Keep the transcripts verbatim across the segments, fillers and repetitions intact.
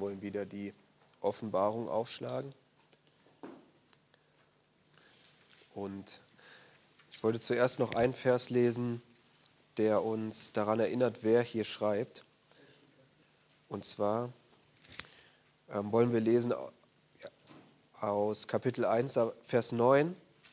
wollen wieder die Offenbarung aufschlagen. Und ich wollte zuerst noch einen Vers lesen, der uns daran erinnert, wer hier schreibt. Und zwar ähm, wollen wir lesen aus Kapitel eins, Vers neun.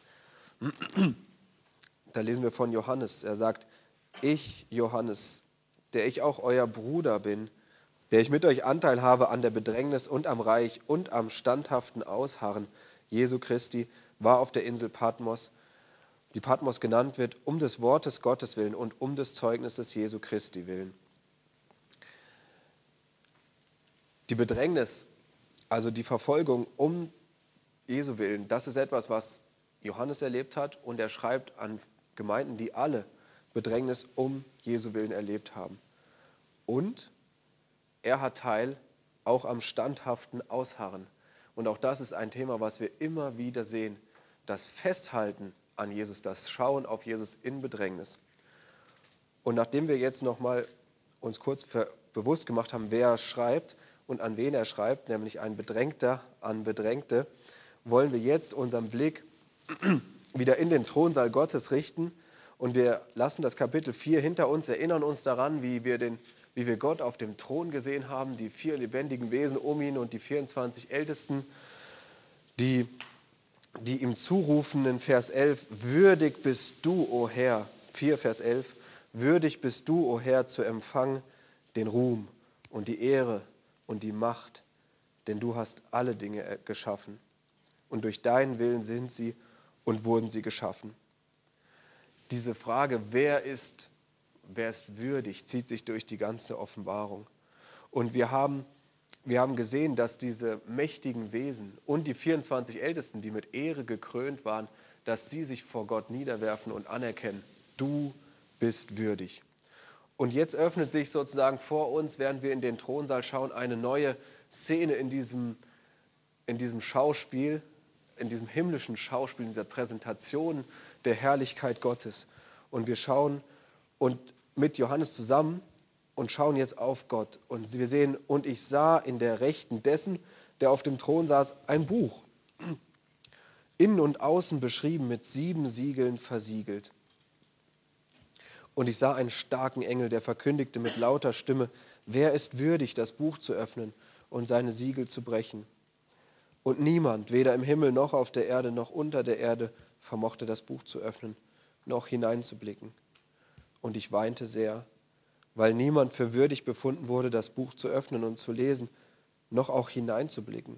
Da lesen wir von Johannes. Er sagt, ich, Johannes, der ich auch euer Bruder bin, der ich mit euch Anteil habe an der Bedrängnis und am Reich und am standhaften Ausharren Jesu Christi, war auf der Insel Patmos, die Patmos genannt wird, um des Wortes Gottes willen und um des Zeugnisses Jesu Christi willen. Die Bedrängnis, also die Verfolgung um Jesu willen, das ist etwas, was Johannes erlebt hat, und er schreibt an Gemeinden, die alle Bedrängnis um Jesu willen erlebt haben. Und er hat Teil auch am standhaften Ausharren. Und auch das ist ein Thema, was wir immer wieder sehen. Das Festhalten an Jesus, das Schauen auf Jesus in Bedrängnis. Und nachdem wir jetzt nochmal uns kurz bewusst gemacht haben, wer schreibt und an wen er schreibt, nämlich ein Bedrängter an Bedrängte, wollen wir jetzt unseren Blick wieder in den Thronsaal Gottes richten. Und wir lassen das Kapitel vier hinter uns, erinnern uns daran, wie wir, den, wie wir Gott auf dem Thron gesehen haben, die vier lebendigen Wesen um ihn und die vierundzwanzig Ältesten, die, die ihm zurufen in Vers elf, würdig bist du, o Herr, vier Vers elf, würdig bist du, o Herr, zu empfangen den Ruhm und die Ehre und die Macht, denn du hast alle Dinge geschaffen und durch deinen Willen sind sie und wurden sie geschaffen. Diese Frage, wer ist, wer ist würdig, zieht sich durch die ganze Offenbarung. Und wir haben, wir haben gesehen, dass diese mächtigen Wesen und die vierundzwanzig Ältesten, die mit Ehre gekrönt waren, dass sie sich vor Gott niederwerfen und anerkennen, du bist würdig. Und jetzt öffnet sich sozusagen vor uns, während wir in den Thronsaal schauen, eine neue Szene in diesem, in diesem Schauspiel, in diesem himmlischen Schauspiel, in dieser Präsentation der Herrlichkeit Gottes. Und wir schauen und mit Johannes zusammen und schauen jetzt auf Gott. Und wir sehen, und ich sah in der Rechten dessen, der auf dem Thron saß, ein Buch, innen und außen beschrieben, mit sieben Siegeln versiegelt. Und ich sah einen starken Engel, der verkündigte mit lauter Stimme, wer ist würdig, das Buch zu öffnen und seine Siegel zu brechen? Und niemand, weder im Himmel noch auf der Erde noch unter der Erde, vermochte das Buch zu öffnen, noch hineinzublicken. Und ich weinte sehr, weil niemand für würdig befunden wurde, das Buch zu öffnen und zu lesen, noch auch hineinzublicken.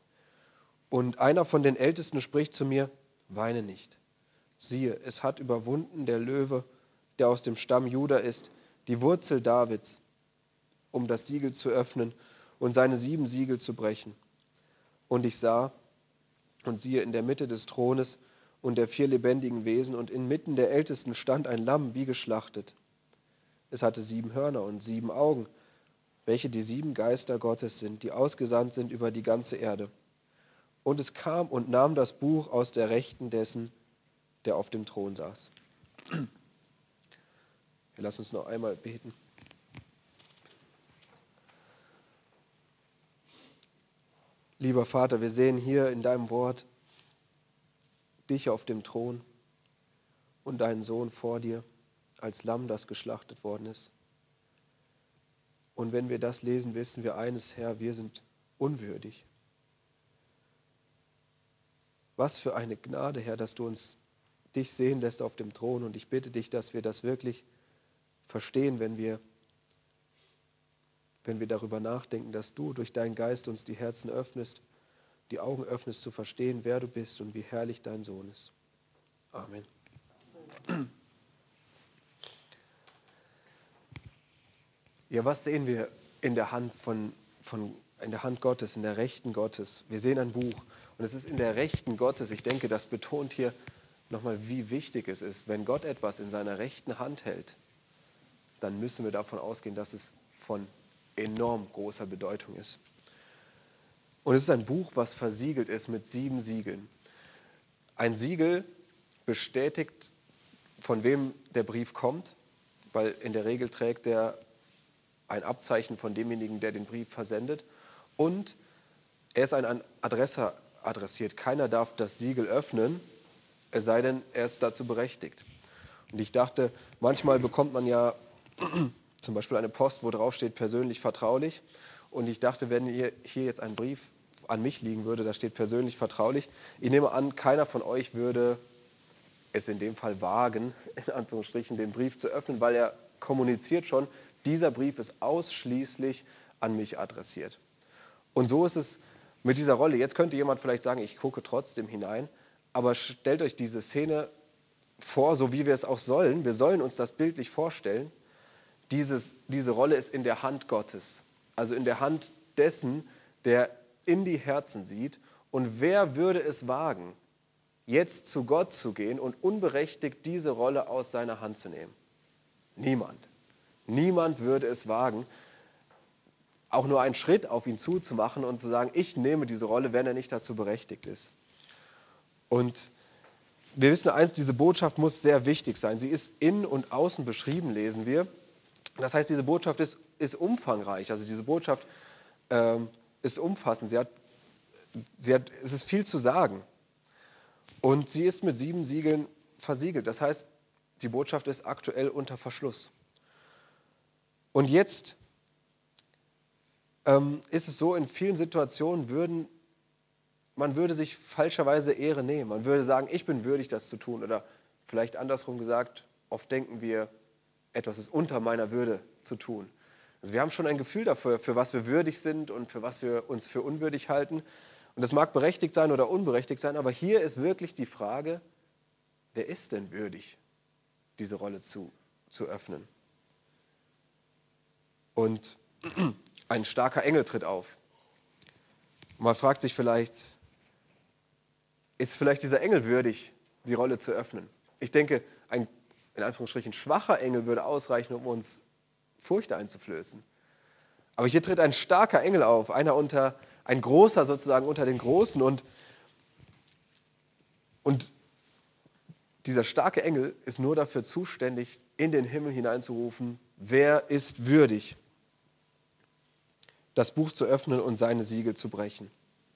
Und einer von den Ältesten spricht zu mir, weine nicht. Siehe, es hat überwunden der Löwe, der aus dem Stamm Juda ist, die Wurzel Davids, um das Siegel zu öffnen und seine sieben Siegel zu brechen. Und ich sah und siehe in der Mitte des Thrones und der vier lebendigen Wesen und inmitten der Ältesten stand ein Lamm wie geschlachtet. Es hatte sieben Hörner und sieben Augen, welche die sieben Geister Gottes sind, die ausgesandt sind über die ganze Erde. Und es kam und nahm das Buch aus der Rechten dessen, der auf dem Thron saß. Wir lassen uns noch einmal beten. Lieber Vater, wir sehen hier in deinem Wort dich auf dem Thron und deinen Sohn vor dir als Lamm, das geschlachtet worden ist. Und wenn wir das lesen, wissen wir eines, Herr, wir sind unwürdig. Was für eine Gnade, Herr, dass du uns dich sehen lässt auf dem Thron. Und ich bitte dich, dass wir das wirklich verstehen, wenn wir, wenn wir darüber nachdenken, dass du durch deinen Geist uns die Herzen öffnest, die Augen öffnest, zu verstehen, wer du bist und wie herrlich dein Sohn ist. Amen. Ja, was sehen wir in der Hand von, von, in der Hand Gottes, in der Rechten Gottes? Wir sehen ein Buch und es ist in der Rechten Gottes. Ich denke, das betont hier nochmal, wie wichtig es ist. Wenn Gott etwas in seiner rechten Hand hält, dann müssen wir davon ausgehen, dass es von enorm großer Bedeutung ist. Und es ist ein Buch, was versiegelt ist mit sieben Siegeln. Ein Siegel bestätigt, von wem der Brief kommt, weil in der Regel trägt der ein Abzeichen von demjenigen, der den Brief versendet. Und er ist an einen Adresser adressiert. Keiner darf das Siegel öffnen, es sei denn, er ist dazu berechtigt. Und ich dachte, manchmal bekommt man ja zum Beispiel eine Post, wo drauf steht, persönlich vertraulich. Und ich dachte, wenn hier, hier jetzt ein Brief an mich liegen würde, da steht persönlich vertraulich. Ich nehme an, keiner von euch würde es in dem Fall wagen, in Anführungsstrichen, den Brief zu öffnen, weil er kommuniziert schon, dieser Brief ist ausschließlich an mich adressiert. Und so ist es mit dieser Rolle. Jetzt könnte jemand vielleicht sagen, ich gucke trotzdem hinein, aber stellt euch diese Szene vor, so wie wir es auch sollen. Wir sollen uns das bildlich vorstellen. Dieses, diese Rolle ist in der Hand Gottes, also in der Hand dessen, der in die Herzen sieht. Und wer würde es wagen, jetzt zu Gott zu gehen und unberechtigt diese Rolle aus seiner Hand zu nehmen? Niemand. Niemand würde es wagen, auch nur einen Schritt auf ihn zuzumachen und zu sagen, ich nehme diese Rolle, wenn er nicht dazu berechtigt ist. Und wir wissen eins, diese Botschaft muss sehr wichtig sein. Sie ist innen und außen beschrieben, lesen wir. Das heißt, diese Botschaft ist, ist umfangreich. Also diese Botschaft ähm, ist umfassend. Sie hat, sie hat, es ist viel zu sagen. Und sie ist mit sieben Siegeln versiegelt. Das heißt, die Botschaft ist aktuell unter Verschluss. Und jetzt ähm, ist es so, in vielen Situationen würden, man würde sich falscherweise Ehre nehmen. Man würde sagen, ich bin würdig, das zu tun. Oder vielleicht andersrum gesagt, oft denken wir, etwas ist unter meiner Würde zu tun. Also wir haben schon ein Gefühl dafür, für was wir würdig sind und für was wir uns für unwürdig halten. Und das mag berechtigt sein oder unberechtigt sein, aber hier ist wirklich die Frage, wer ist denn würdig, diese Rolle zu, zu öffnen? Und ein starker Engel tritt auf. Man fragt sich vielleicht, ist vielleicht dieser Engel würdig, die Rolle zu öffnen? Ich denke, ein in Anführungsstrichen schwacher Engel würde ausreichen, um uns Furcht einzuflößen. Aber hier tritt ein starker Engel auf, einer unter, ein großer sozusagen unter den Großen. Und, und dieser starke Engel ist nur dafür zuständig, in den Himmel hineinzurufen, wer ist würdig, das Buch zu öffnen und seine Siegel zu brechen.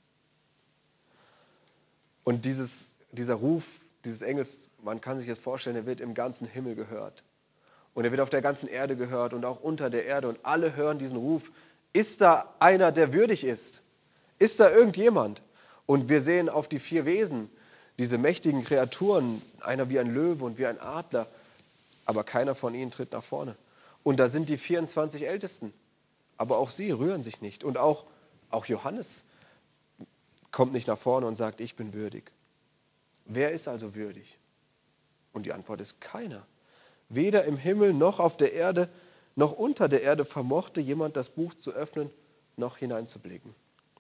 Und dieses, dieser Ruf dieses Engels, man kann sich das vorstellen, er wird im ganzen Himmel gehört. Und er wird auf der ganzen Erde gehört und auch unter der Erde. Und alle hören diesen Ruf. Ist da einer, der würdig ist? Ist da irgendjemand? Und wir sehen auf die vier Wesen, diese mächtigen Kreaturen, einer wie ein Löwe und wie ein Adler, aber keiner von ihnen tritt nach vorne. Und da sind die vierundzwanzig Ältesten, aber auch sie rühren sich nicht. Und auch, auch Johannes kommt nicht nach vorne und sagt, ich bin würdig. Wer ist also würdig? Und die Antwort ist keiner. Weder im Himmel noch auf der Erde noch unter der Erde vermochte jemand das Buch zu öffnen, noch hineinzublicken.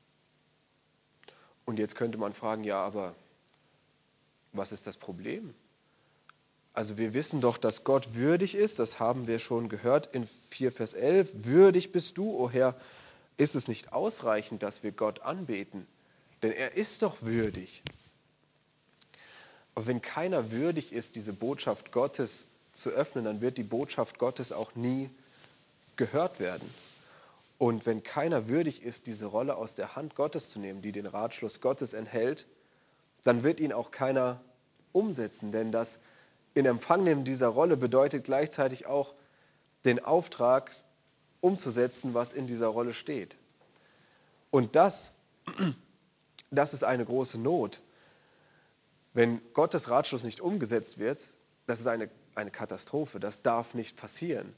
Und jetzt könnte man fragen, ja, aber was ist das Problem? Also wir wissen doch, dass Gott würdig ist, das haben wir schon gehört in vier Vers elf. Würdig bist du, o Herr, ist es nicht ausreichend, dass wir Gott anbeten? Denn er ist doch würdig. Aber wenn keiner würdig ist, diese Botschaft Gottes zu öffnen, dann wird die Botschaft Gottes auch nie gehört werden. Und wenn keiner würdig ist, diese Rolle aus der Hand Gottes zu nehmen, die den Ratschluss Gottes enthält, dann wird ihn auch keiner umsetzen. Denn das in Empfang nehmen dieser Rolle bedeutet gleichzeitig auch den Auftrag umzusetzen, was in dieser Rolle steht. Und das, das ist eine große Not. Wenn Gottes Ratschluss nicht umgesetzt wird, das ist eine, eine Katastrophe, das darf nicht passieren.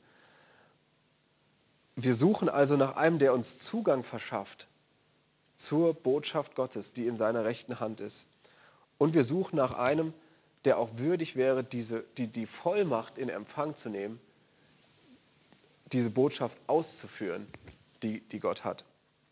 Wir suchen also nach einem, der uns Zugang verschafft zur Botschaft Gottes, die in seiner rechten Hand ist. Und wir suchen nach einem, der auch würdig wäre, diese, die, die Vollmacht in Empfang zu nehmen, diese Botschaft auszuführen, die, die Gott hat.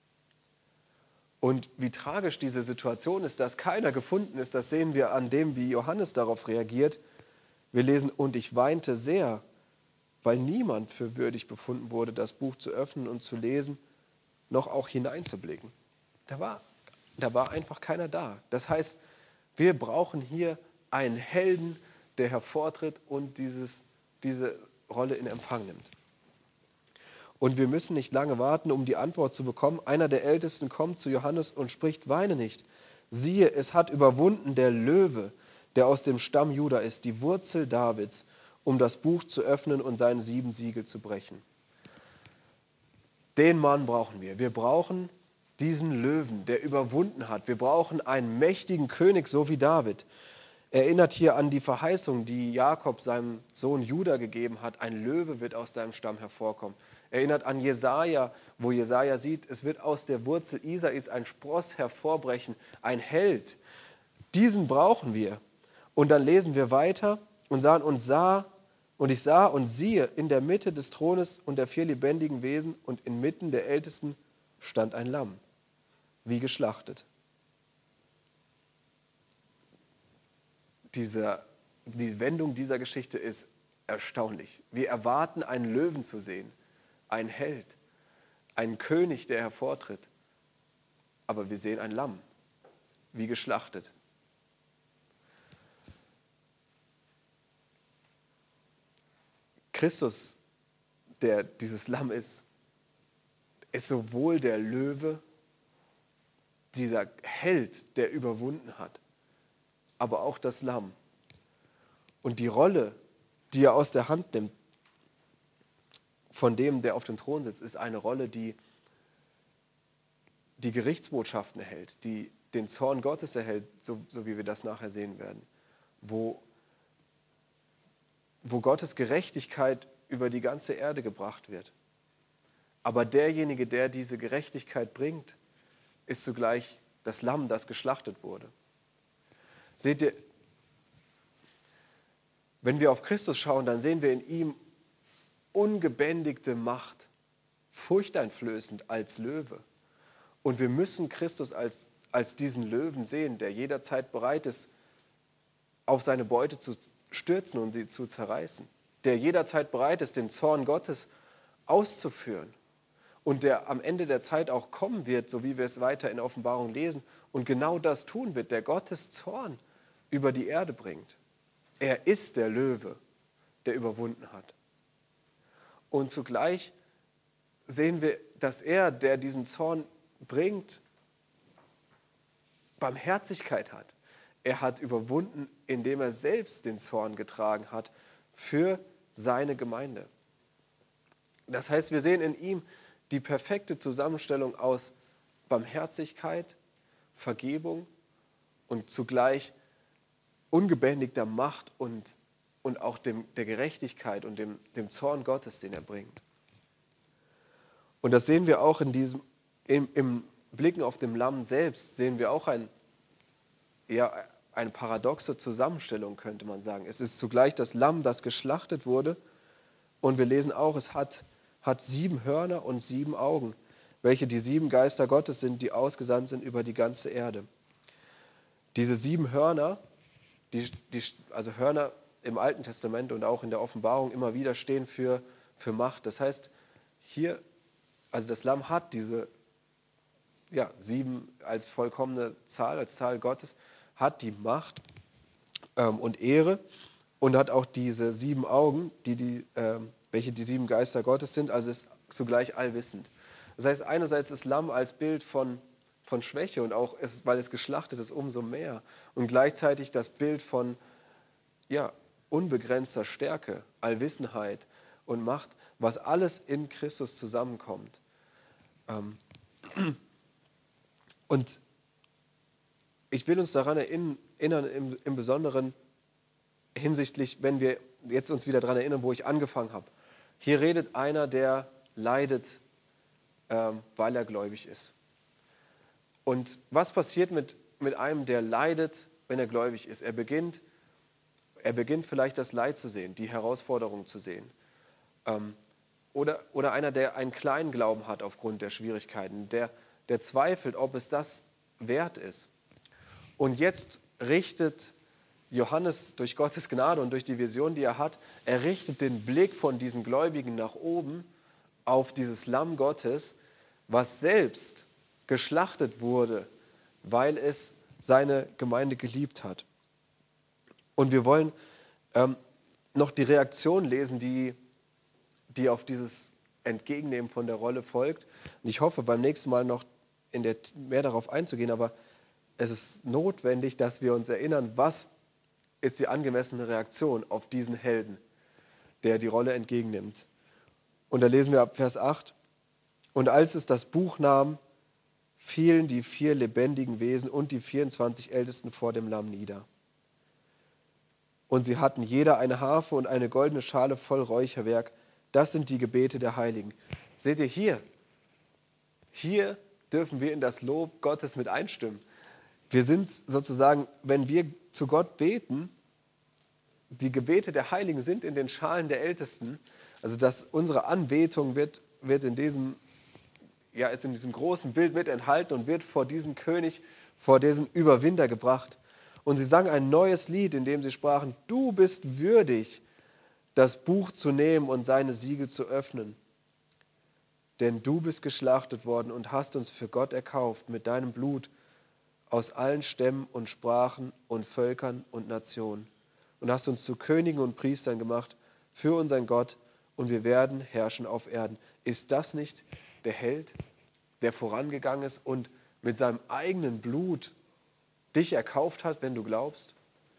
Und wie tragisch diese Situation ist, dass keiner gefunden ist, das sehen wir an dem, wie Johannes darauf reagiert. Wir lesen, und ich weinte sehr, weil niemand für würdig befunden wurde, das Buch zu öffnen und zu lesen, noch auch hineinzublicken. Da war, da war einfach keiner da. Das heißt, wir brauchen hier einen Helden, der hervortritt und dieses, diese Rolle in Empfang nimmt. Und wir müssen nicht lange warten, um die Antwort zu bekommen. Einer der Ältesten kommt zu Johannes und spricht, weine nicht. Siehe, es hat überwunden der Löwe, der aus dem Stamm Juda ist, die Wurzel Davids, um das Buch zu öffnen und seine sieben Siegel zu brechen. Den Mann brauchen wir. Wir brauchen diesen Löwen, der überwunden hat. Wir brauchen einen mächtigen König, so wie David. Erinnert hier an die Verheißung, die Jakob seinem Sohn Juda gegeben hat. Ein Löwe wird aus deinem Stamm hervorkommen. Erinnert an Jesaja, wo Jesaja sieht, es wird aus der Wurzel Isais ein Spross hervorbrechen, ein Held. Diesen brauchen wir. Und dann lesen wir weiter und sahen und sah, und ich sah und siehe, in der Mitte des Thrones und der vier lebendigen Wesen und inmitten der Ältesten stand ein Lamm, wie geschlachtet. Diese, die Wendung dieser Geschichte ist erstaunlich. Wir erwarten, einen Löwen zu sehen, einen Held, einen König, der hervortritt. Aber wir sehen ein Lamm, wie geschlachtet. Christus, der dieses Lamm ist, ist sowohl der Löwe, dieser Held, der überwunden hat, aber auch das Lamm. Und die Rolle, die er aus der Hand nimmt, von dem, der auf dem Thron sitzt, ist eine Rolle, die die Gerichtsbotschaften erhält, die den Zorn Gottes erhält, so, so wie wir das nachher sehen werden, wo, wo Gottes Gerechtigkeit über die ganze Erde gebracht wird. Aber derjenige, der diese Gerechtigkeit bringt, ist zugleich das Lamm, das geschlachtet wurde. Seht ihr, wenn wir auf Christus schauen, dann sehen wir in ihm ungebändigte Macht, furchteinflößend als Löwe. Und wir müssen Christus als, als diesen Löwen sehen, der jederzeit bereit ist, auf seine Beute zu stürzen und sie zu zerreißen. Der jederzeit bereit ist, den Zorn Gottes auszuführen. Und der am Ende der Zeit auch kommen wird, so wie wir es weiter in Offenbarung lesen, und genau das tun wird, der Gottes Zorn über die Erde bringt. Er ist der Löwe, der überwunden hat. Und zugleich sehen wir, dass er, der diesen Zorn bringt, Barmherzigkeit hat. Er hat überwunden, indem er selbst den Zorn getragen hat für seine Gemeinde. Das heißt, wir sehen in ihm die perfekte Zusammenstellung aus Barmherzigkeit, Vergebung und zugleich ungebändigter Macht und, und auch dem, der Gerechtigkeit und dem, dem Zorn Gottes, den er bringt. Und das sehen wir auch in diesem, im, im Blicken auf dem Lamm selbst, sehen wir auch ein, ja, eine paradoxe Zusammenstellung, könnte man sagen. Es ist zugleich das Lamm, das geschlachtet wurde, und wir lesen auch, es hat, hat sieben Hörner und sieben Augen, welche die sieben Geister Gottes sind, die ausgesandt sind über die ganze Erde. Diese sieben Hörner, die, die, also Hörner im Alten Testament und auch in der Offenbarung immer wieder stehen für, für Macht. Das heißt, hier, also das Lamm hat diese ja, sieben als vollkommene Zahl, als Zahl Gottes, hat die Macht ähm, und Ehre und hat auch diese sieben Augen, die die, ähm, welche die sieben Geister Gottes sind, also ist zugleich allwissend. Das heißt, einerseits das Lamm als Bild von, von Schwäche und auch, ist, weil es geschlachtet ist, umso mehr. Und gleichzeitig das Bild von ja, unbegrenzter Stärke, Allwissenheit und Macht, was alles in Christus zusammenkommt. Ähm, und ich will uns daran erinnern, im, im Besonderen hinsichtlich, wenn wir jetzt uns wieder daran erinnern, wo ich angefangen habe. Hier redet einer, der leidet, ähm, weil er gläubig ist. Und was passiert mit, mit einem, der leidet, wenn er gläubig ist? Er beginnt, er beginnt vielleicht das Leid zu sehen, die Herausforderung zu sehen. Ähm, oder, oder einer, der einen kleinen Glauben hat aufgrund der Schwierigkeiten, der, der zweifelt, ob es das wert ist. Und jetzt richtet Johannes durch Gottes Gnade und durch die Vision, die er hat, er richtet den Blick von diesen Gläubigen nach oben auf dieses Lamm Gottes, was selbst geschlachtet wurde, weil es seine Gemeinde geliebt hat. Und wir wollen ähm, noch die Reaktion lesen, die, die auf dieses Entgegennehmen von der Rolle folgt. Und ich hoffe, beim nächsten Mal noch in der, mehr darauf einzugehen, aber es ist notwendig, dass wir uns erinnern, was ist die angemessene Reaktion auf diesen Helden, der die Rolle entgegennimmt. Und da lesen wir ab Vers acht. Und als es das Buch nahm, fielen die vier lebendigen Wesen und die vierundzwanzig Ältesten vor dem Lamm nieder. Und sie hatten jeder eine Harfe und eine goldene Schale voll Räucherwerk. Das sind die Gebete der Heiligen. Seht ihr hier? Hier dürfen wir in das Lob Gottes mit einstimmen. Wir sind sozusagen, wenn wir zu Gott beten, die Gebete der Heiligen sind in den Schalen der Ältesten. Also dass unsere Anbetung wird, wird in diesem, ja, ist in diesem großen Bild mit enthalten und wird vor diesen König, vor diesen Überwinder gebracht. Und sie sangen ein neues Lied, in dem sie sprachen, du bist würdig, das Buch zu nehmen und seine Siegel zu öffnen. Denn du bist geschlachtet worden und hast uns für Gott erkauft mit deinem Blut aus allen Stämmen und Sprachen und Völkern und Nationen. Und hast uns zu Königen und Priestern gemacht für unseren Gott und wir werden herrschen auf Erden. Ist das nicht der Held, der vorangegangen ist und mit seinem eigenen Blut dich erkauft hat, wenn du glaubst?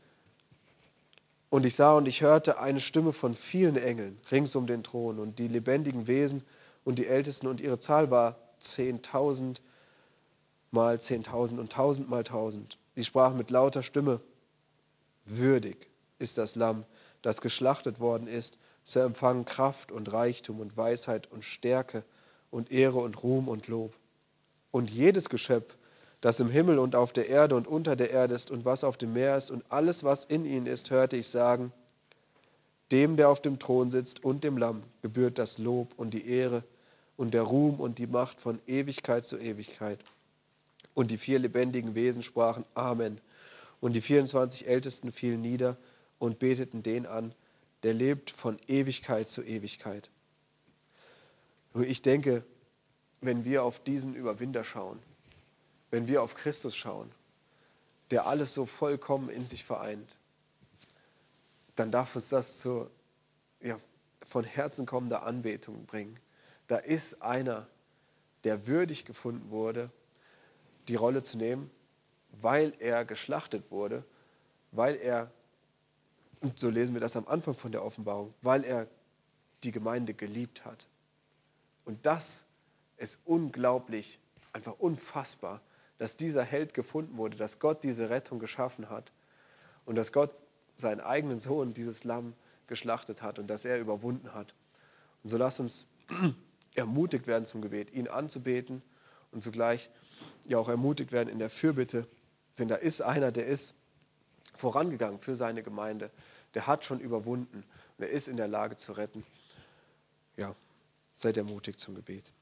Und ich sah und ich hörte eine Stimme von vielen Engeln rings um den Thron und die lebendigen Wesen und die Ältesten und ihre Zahl war zehntausend mal zehntausend und tausend mal tausend. Die sprachen mit lauter Stimme, würdig ist das Lamm, das geschlachtet worden ist, zu empfangen Kraft und Reichtum und Weisheit und Stärke und Ehre und Ruhm und Lob. Und jedes Geschöpf, das im Himmel und auf der Erde und unter der Erde ist und was auf dem Meer ist und alles, was in ihnen ist, hörte ich sagen, dem, der auf dem Thron sitzt und dem Lamm, gebührt das Lob und die Ehre und der Ruhm und die Macht von Ewigkeit zu Ewigkeit. Und die vier lebendigen Wesen sprachen Amen. Und die vierundzwanzig Ältesten fielen nieder und beteten den an, der lebt von Ewigkeit zu Ewigkeit. Und ich denke, wenn wir auf diesen Überwinder schauen, wenn wir auf Christus schauen, der alles so vollkommen in sich vereint, dann darf uns das zur ja, von Herzen kommender Anbetung bringen. Da ist einer, der würdig gefunden wurde, die Rolle zu nehmen, weil er geschlachtet wurde, weil er, und so lesen wir das am Anfang von der Offenbarung, weil er die Gemeinde geliebt hat. Und das ist unglaublich, einfach unfassbar, dass dieser Held gefunden wurde, dass Gott diese Rettung geschaffen hat und dass Gott seinen eigenen Sohn, dieses Lamm, geschlachtet hat und dass er überwunden hat. Und so lasst uns ermutigt werden zum Gebet, ihn anzubeten und zugleich ja auch ermutigt werden in der Fürbitte, denn da ist einer, der ist vorangegangen für seine Gemeinde, der hat schon überwunden und er ist in der Lage zu retten. Ja, seid ermutigt zum Gebet.